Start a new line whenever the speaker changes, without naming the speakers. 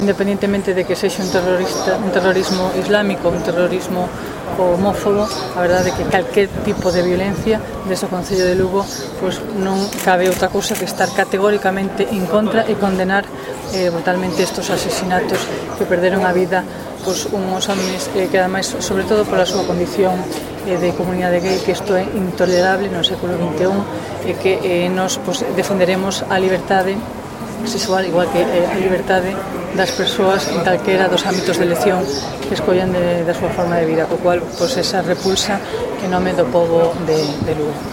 Independentemente de que sexa un terrorismo islámico, un terrorismo homófobo, a verdade é que calquer tipo de violencia dese Concello de Lugo pois non cabe outra cousa que estar categóricamente en contra e condenar brutalmente estes asesinatos que perderon a vida pois uns homes que ademais, sobre todo pola súa condición de comunidade gay, que isto é intolerable no século XXI e que nos pois, defenderemos a liberdade sexual, igual que a liberdade das persoas en calquera dos ámbitos de elección que escollan da súa forma de vida, co cual, pois, esa repulsa en nome do pobo de Lugo.